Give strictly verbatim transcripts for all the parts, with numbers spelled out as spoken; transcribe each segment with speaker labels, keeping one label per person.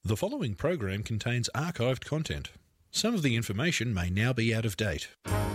Speaker 1: The following program contains archived content. Some of the information may now be out of date.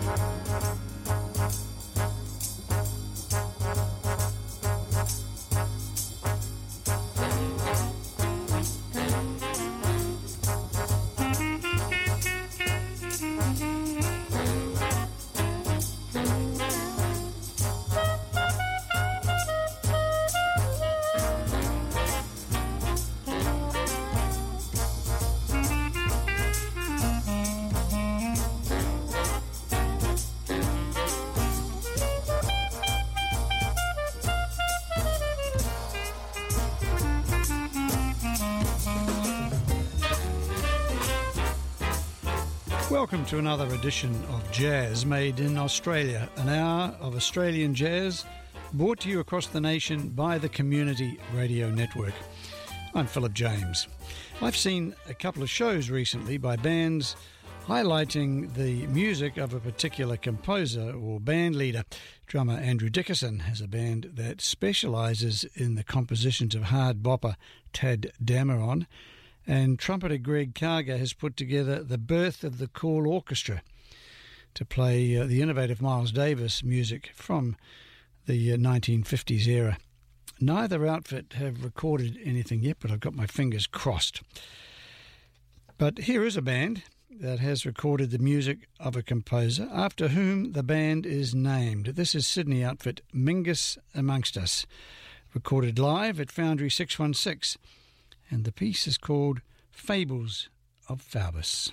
Speaker 2: Welcome to another edition of Jazz Made in Australia, an hour of Australian jazz brought to you across the nation by the Community Radio Network. I'm Philip James. I've seen a couple of shows recently by bands highlighting the music of a particular composer or band leader. Drummer Andrew Dickerson has a band that specialises in the compositions of hard bopper Tad Dameron. And trumpeter Greg Karger has put together the Birth of the Call Orchestra to play uh, the innovative Miles Davis music from the uh, nineteen fifties era. Neither outfit have recorded anything yet, but I've got my fingers crossed. But here is a band that has recorded the music of a composer after whom the band is named. This is Sydney outfit Mingus Amongst Us, recorded live at Foundry six one six. And the piece is called Fables of Faubus.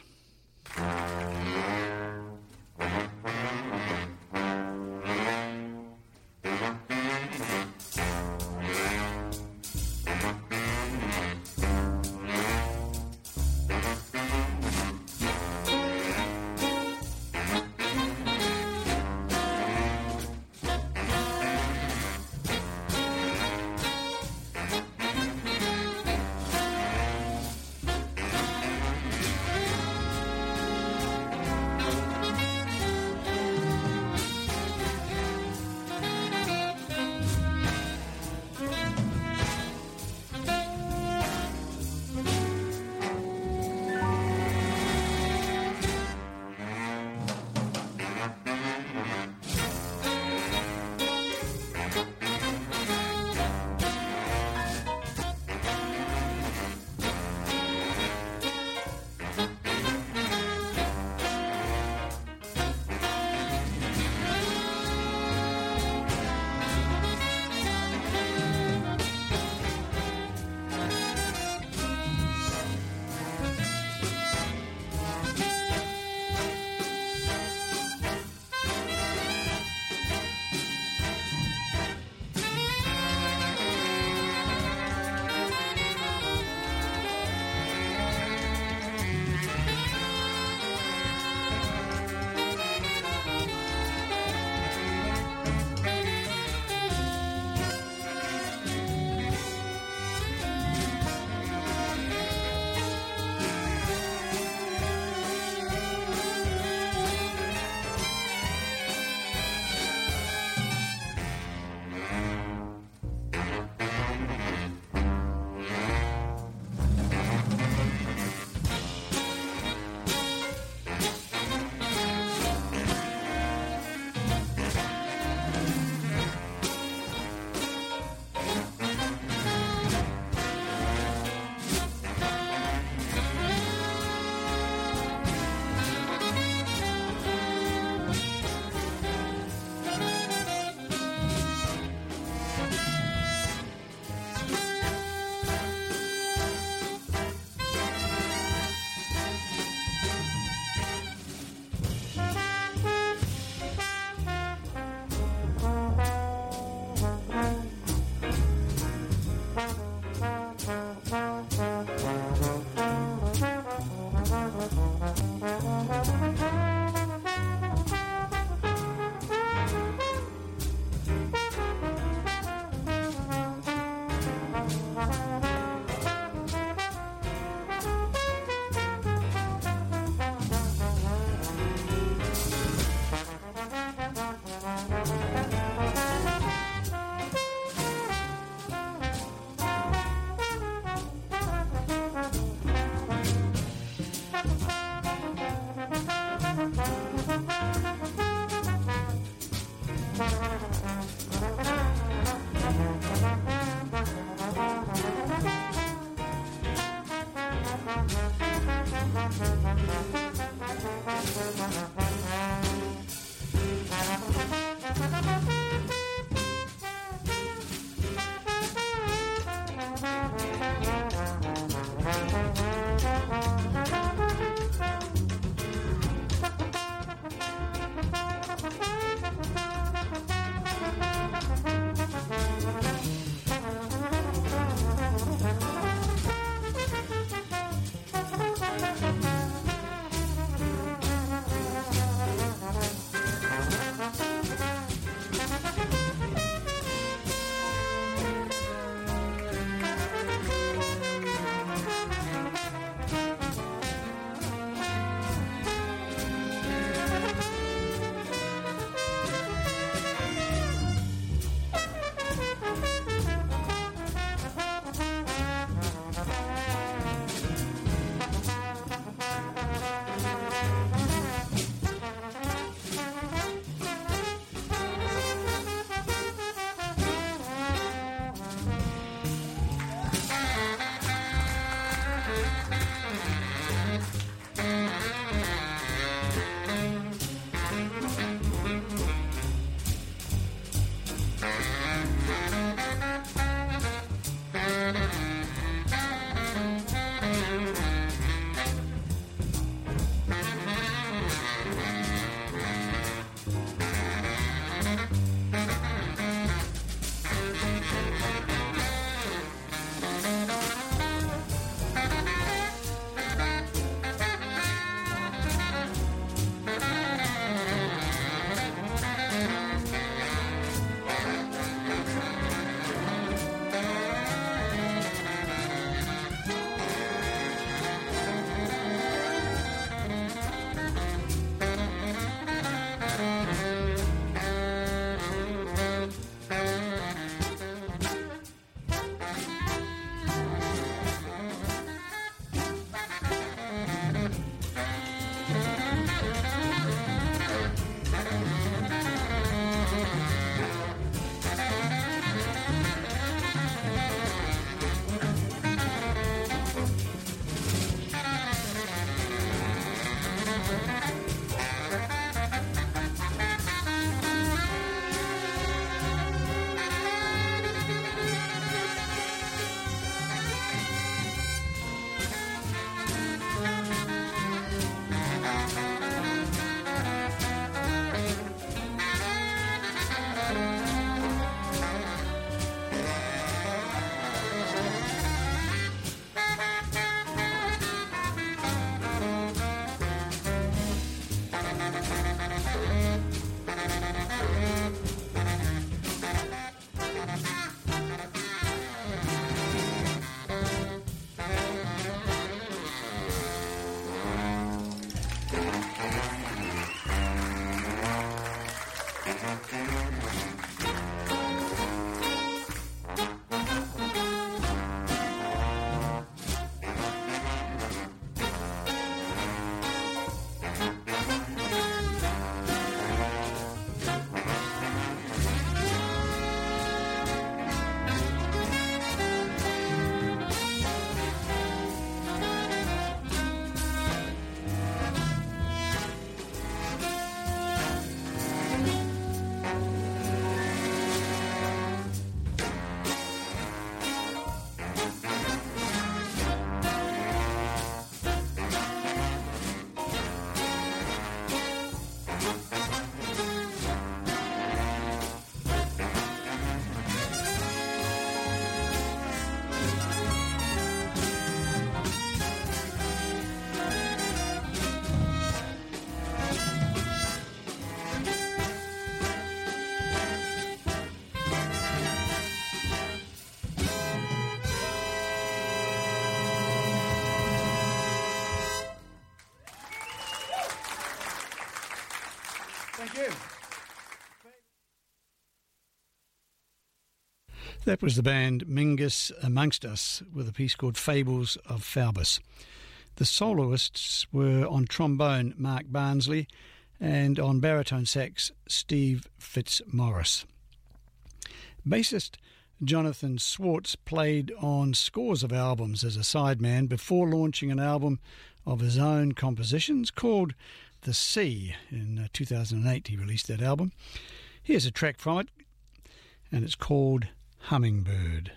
Speaker 2: That was the band Mingus Amongst Us with a piece called Fables of Faubus. The soloists were on trombone Mark Barnsley and on baritone sax Steve Fitzmaurice. Bassist Jonathan Swartz played on scores of albums as a sideman before launching an album of his own compositions called The Sea. In two thousand eight he released that album. Here's a track from it, and it's called Hummingbird.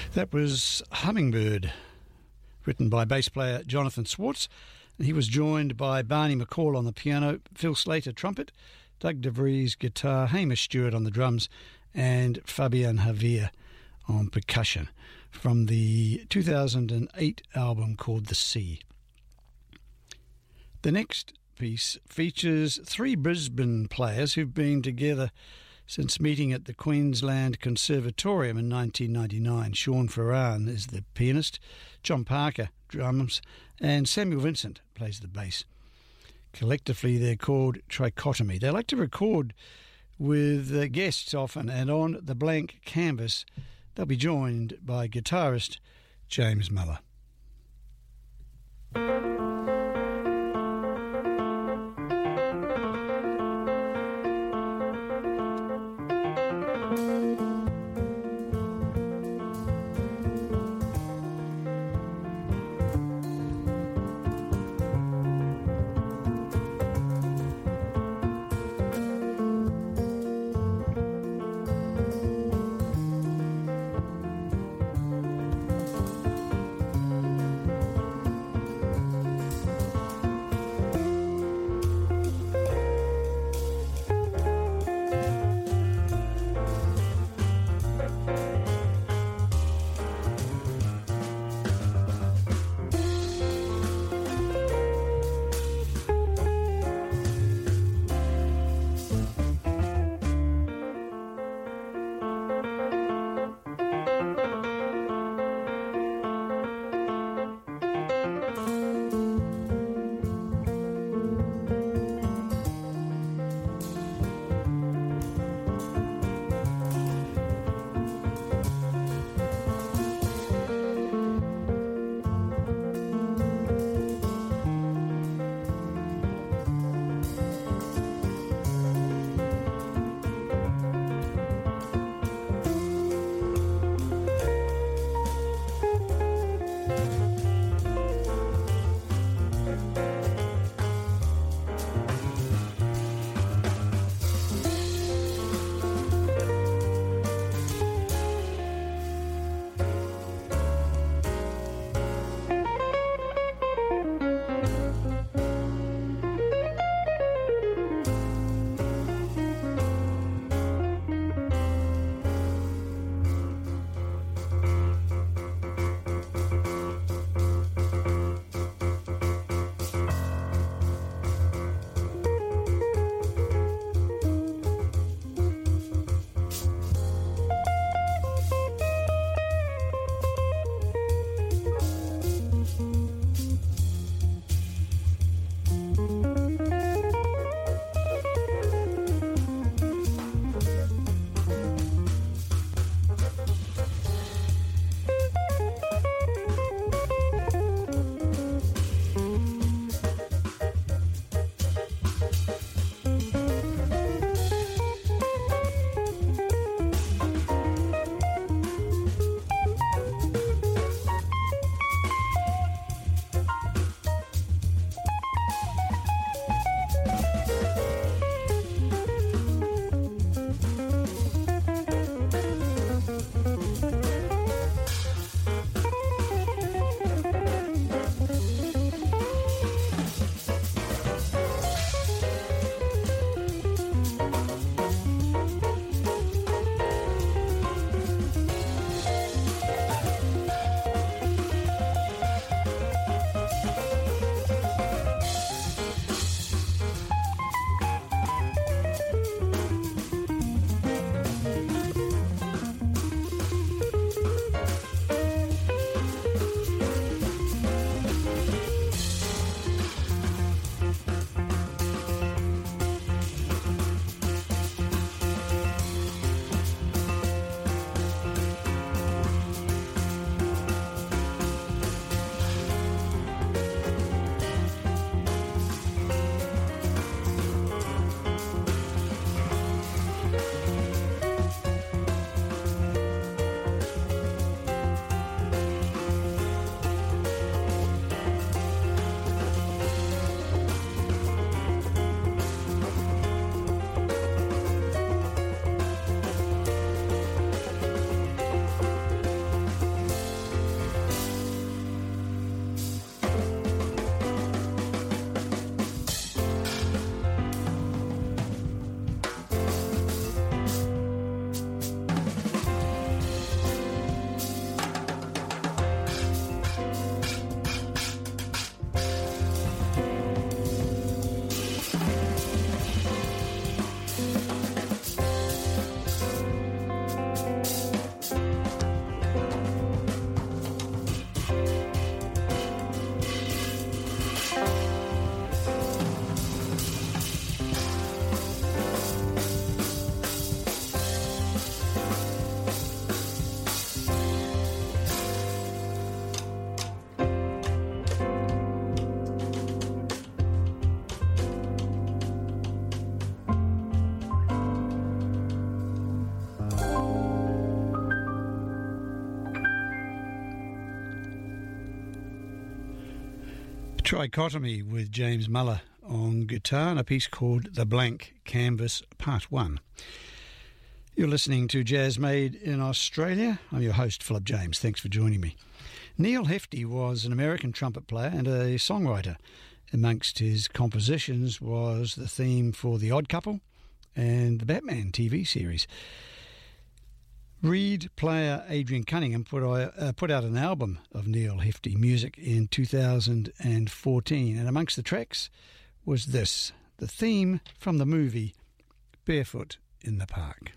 Speaker 2: That was Hummingbird, written by bass player Jonathan Swartz. And he was joined by Barney McCall on the piano, Phil Slater trumpet, Doug DeVries guitar, Hamish Stewart on the drums, and Fabian Javier on percussion, from the two thousand eight album called The Sea. The next piece features three Brisbane players who've been together since meeting at the Queensland Conservatorium in nineteen ninety-nine. Sean Ferran is the pianist, John Parker drums, and Samuel Vincent plays the bass. Collectively, they're called Trichotomy. They like to record with uh, guests often, and on The Blank Canvas, they'll be joined by guitarist James Muller. Trichotomy with James Muller on guitar and a piece called The Blank Canvas Part one. You're listening to Jazz Made in Australia. I'm your host, Philip James. Thanks for joining me. Neil Hefti was an American trumpet player and a songwriter. Amongst his compositions was the theme for The Odd Couple and the Batman T V series. Reed player Adrian Cunningham put, uh, put out an album of Neil Hefti music in two thousand fourteen, and amongst the tracks was this, the theme from the movie Barefoot in the Park.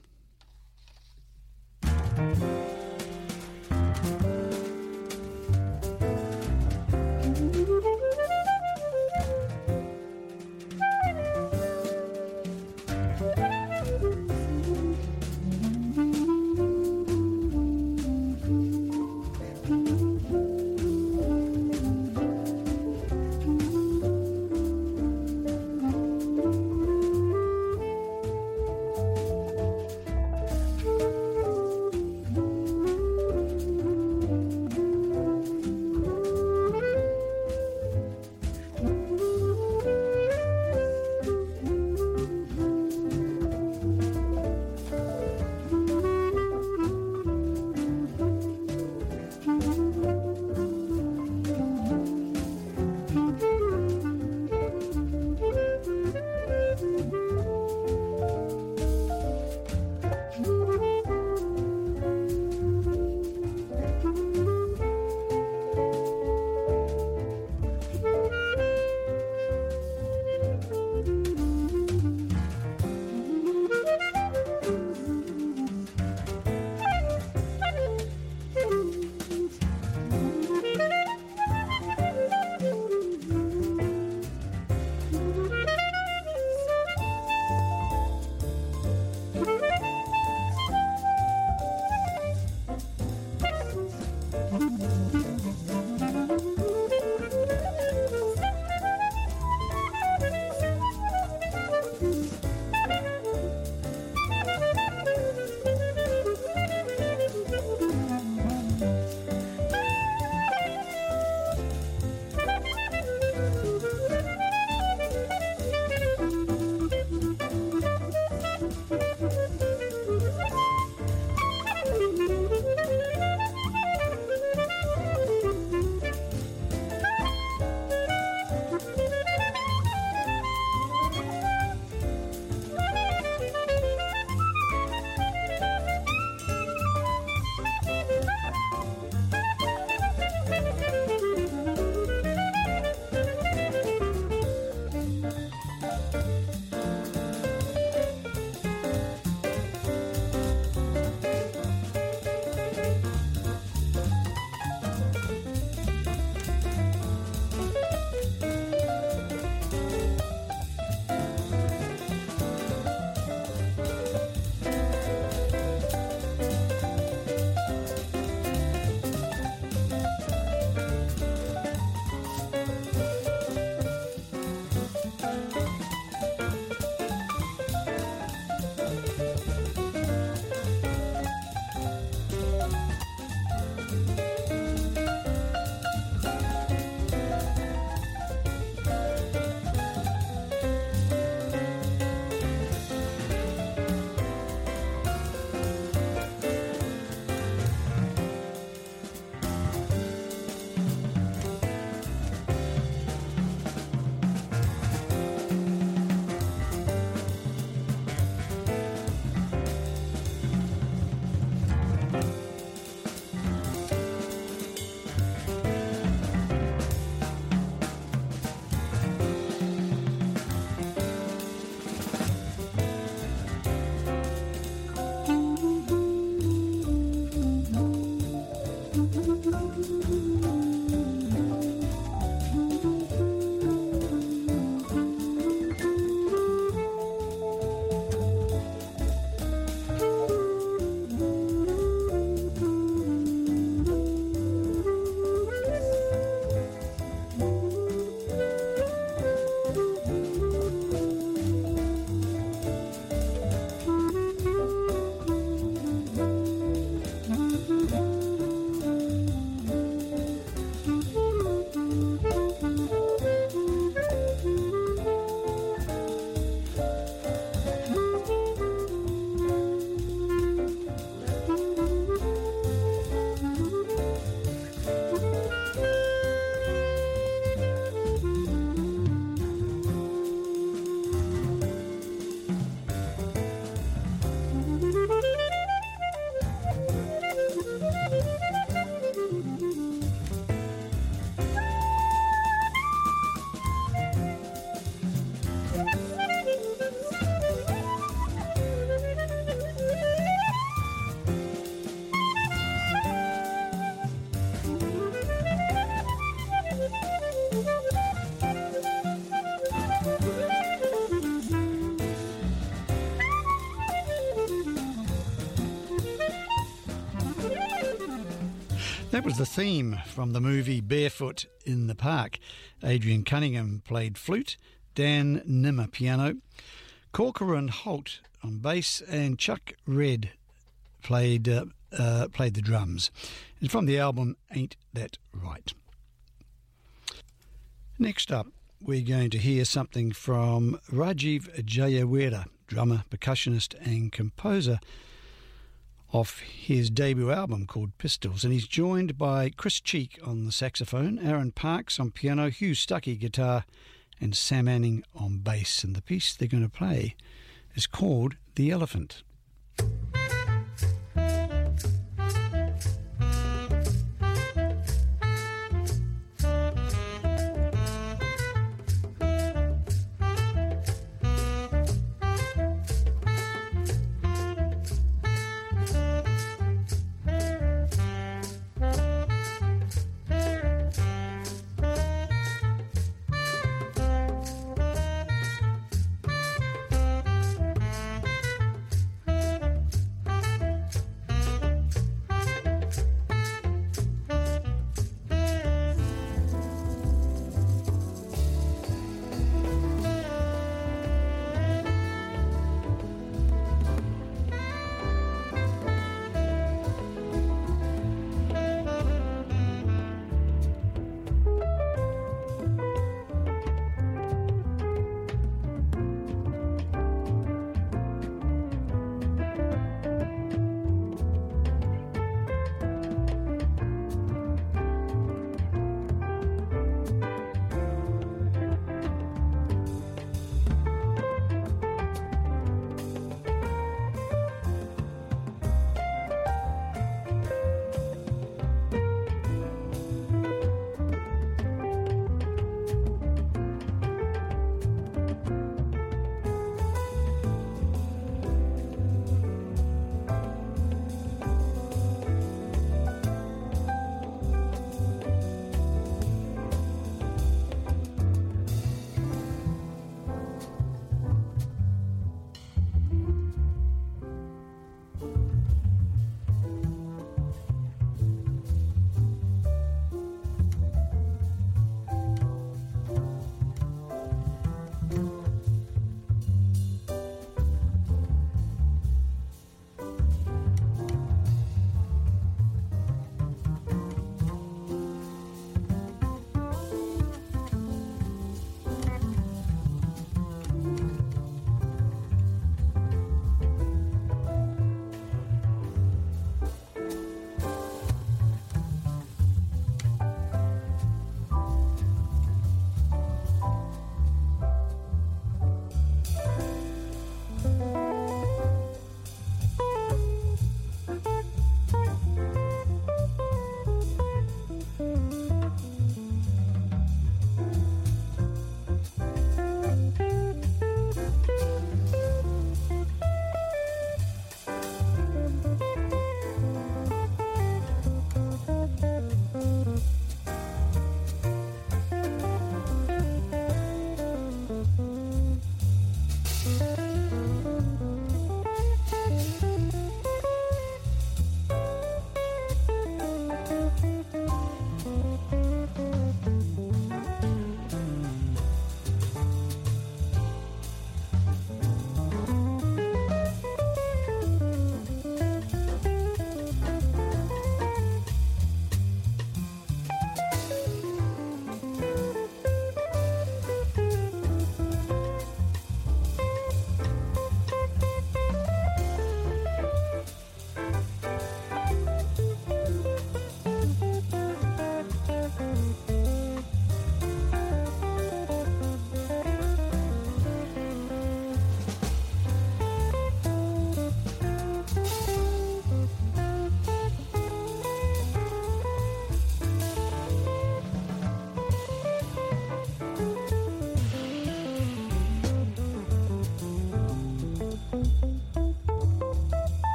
Speaker 2: That was the theme from the movie Barefoot in the Park. Adrian Cunningham played flute, Dan Nimmer piano, Corcoran Holt on bass, and Chuck Red played uh, uh, played the drums. It's from the album Ain't That Right. Next up, we're going to hear something from Rajiv Jayawera, drummer, percussionist and composer off his debut album called Pistols, and he's joined by Chris Cheek on the saxophone, Aaron Parks on piano, Hugh Stuckey guitar, and Sam Anning on bass. And the piece they're going to play is called The Elephant.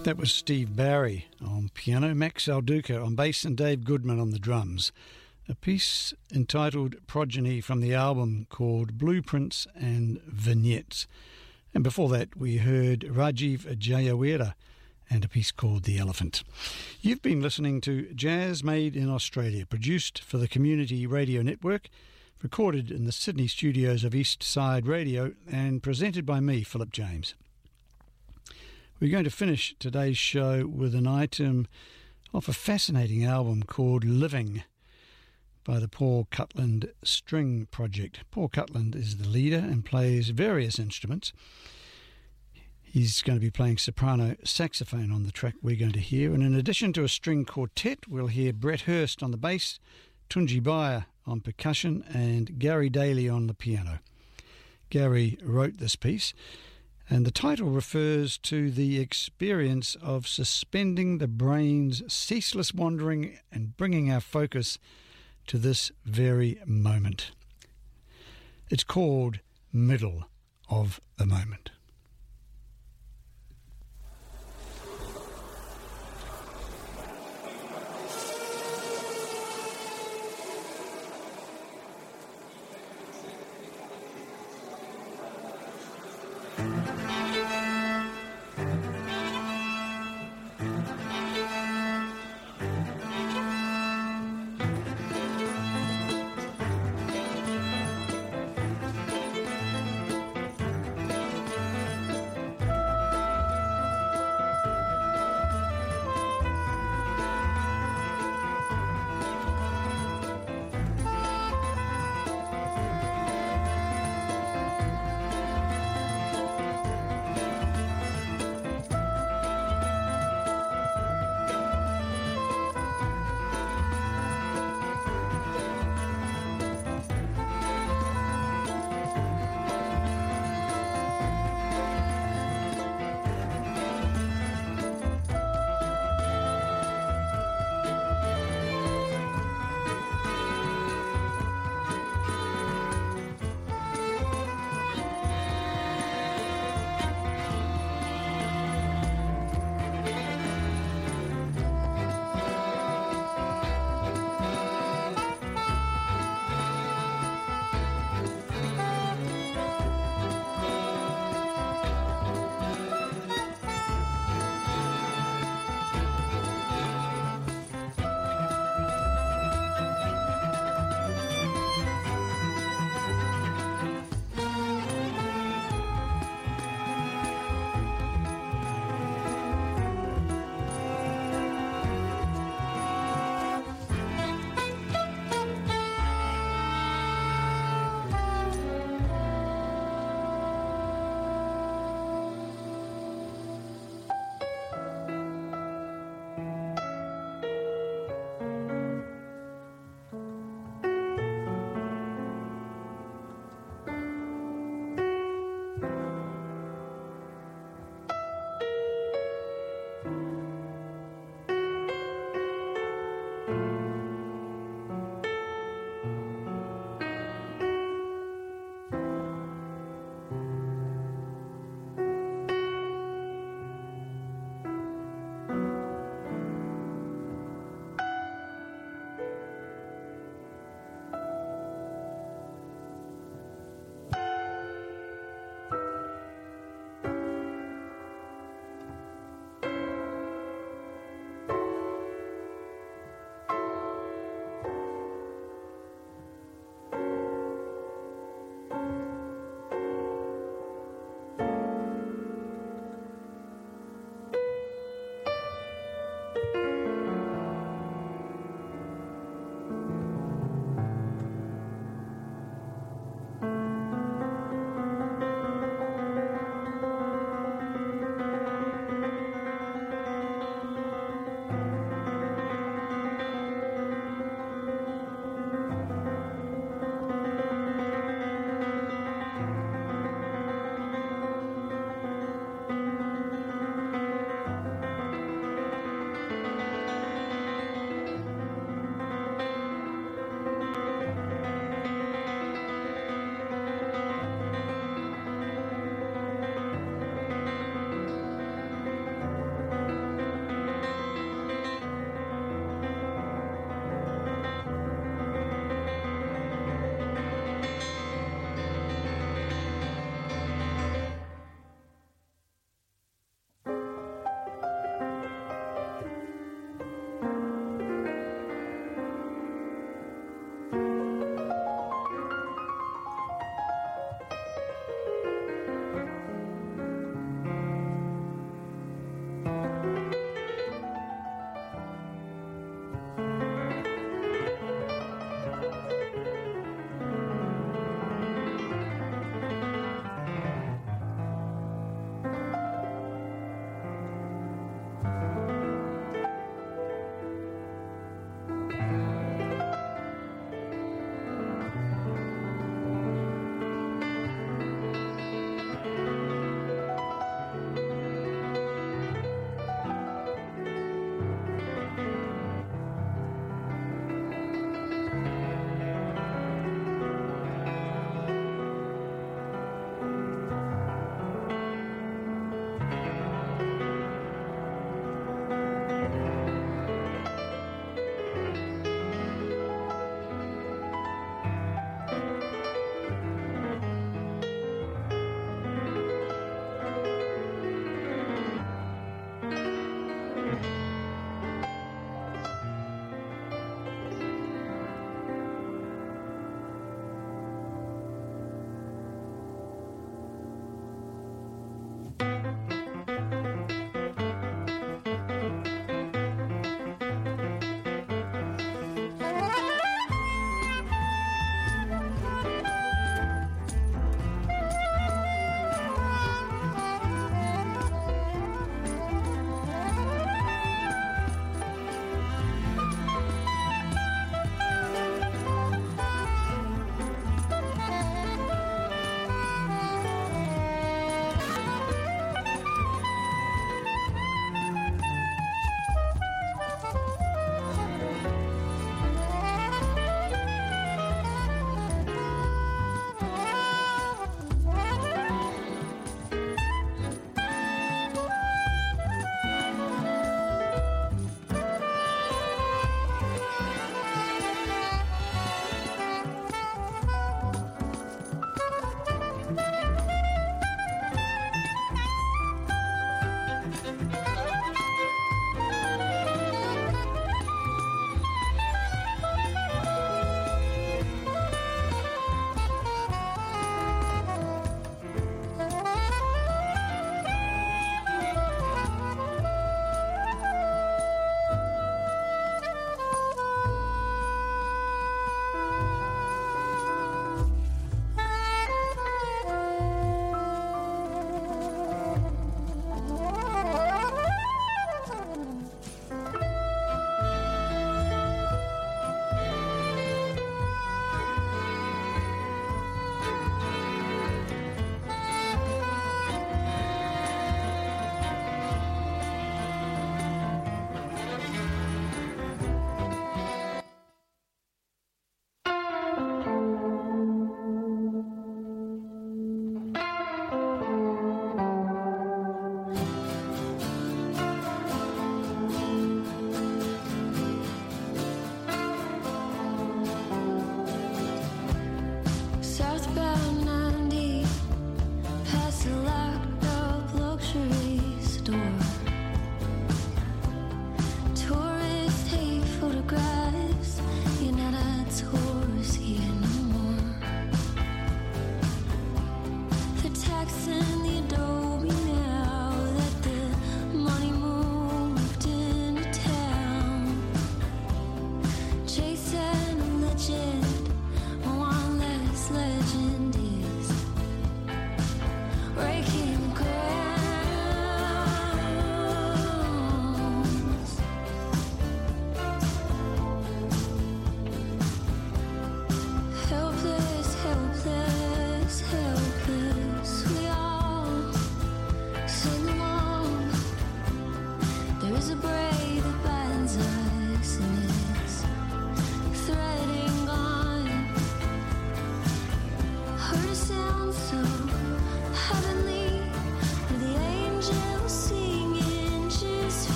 Speaker 2: That was Steve Barry on piano, Max Alduca on bass and Dave Goodman on the drums. A piece entitled Progeny from the album called Blueprints and Vignettes. And before that we heard Rajiv Jayawira and a piece called The Elephant. You've been listening to Jazz Made in Australia, produced for the Community Radio Network, recorded in the Sydney studios of East Side Radio and presented by me, Philip James. We're going to finish today's show with an item off a fascinating album called Living by the Paul Cutland String Project. Paul Cutland is the leader and plays various instruments. He's going to be playing soprano saxophone on the track we're going to hear. And in addition to a string quartet, we'll hear Brett Hurst on the bass, Tunji Bayer on percussion, and Gary Daly on the piano. Gary wrote this piece, and the title refers to the experience of suspending the brain's ceaseless wandering and bringing our focus to this very moment. It's called Middle of the Moment.